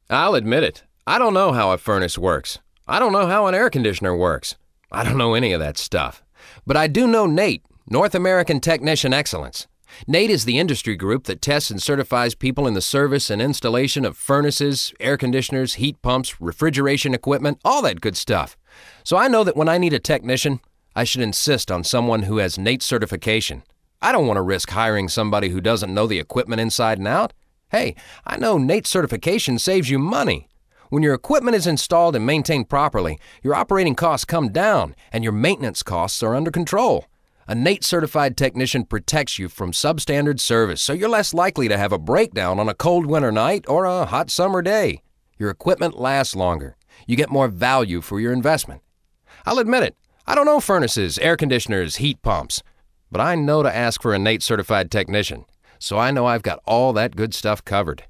I'll admit it. I don't know how a furnace works. I don't know how an air conditioner works. I don't know any of that stuff. But I do know NATE, North American Technician Excellence. NATE is the industry group that tests and certifies people in the service and installation of furnaces, air conditioners, heat pumps, refrigeration equipment, all that good stuff. So I know that when I need a technician, I should insist on someone who has NATE certification. I don't want to risk hiring somebody who doesn't know the equipment inside and out. Hey, I know NATE certification saves you money. When your equipment is installed and maintained properly, your operating costs come down and your maintenance costs are under control. A NATE certified technician protects you from substandard service, so you're less likely to have a breakdown on a cold winter night or a hot summer day. Your equipment lasts longer. You get more value for your investment. I'll admit it, I don't know furnaces, air conditioners, heat pumps, but I know to ask for a NATE certified technician, so I know I've got all that good stuff covered.